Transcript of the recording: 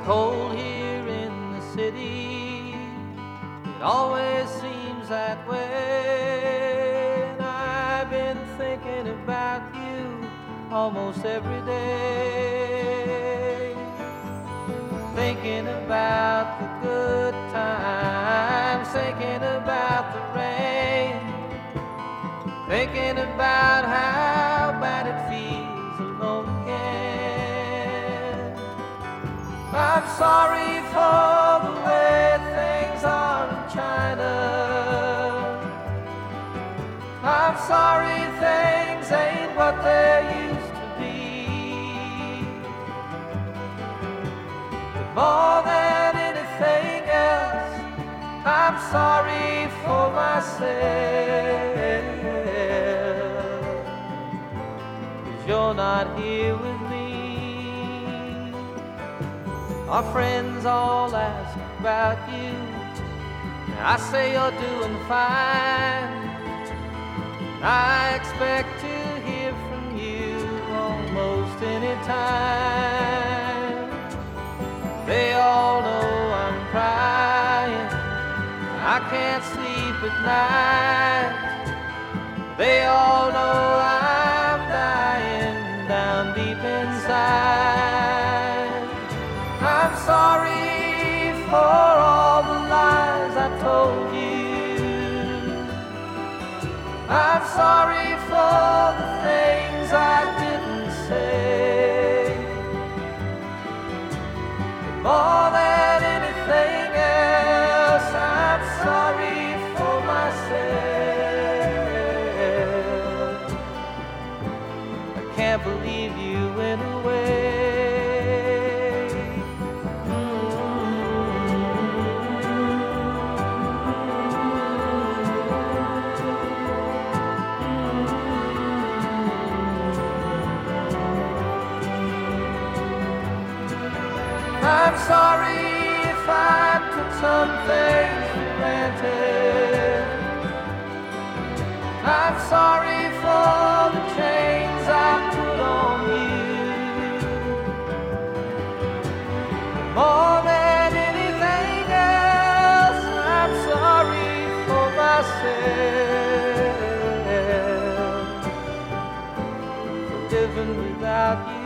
cold here in the city. It always seems that way. And I've been thinking about you almost every day. Thinking about the good times, thinking about the rain, thinking about how bad it feels alone again. I'm sorry for the way things are in China. I'm sorry things ain't what they used to be. But more than anything else, I'm sorry for myself, 'cause you're not here with me. Our friends all ask about you. I say you're doing fine. I expect to hear from you almost any time. They all know I'm crying. I can't sleep at night. They all know I'm dying down deep inside. I'm sorry for all the lies I told you. I'm sorry for the things I didn't say. But more than anything else, I'm sorry for myself. I can't believe you went away. I'm sorry if I took some things for granted. I'm sorry for the chains I put on you. More than anything else, I'm sorry for myself, for living without you.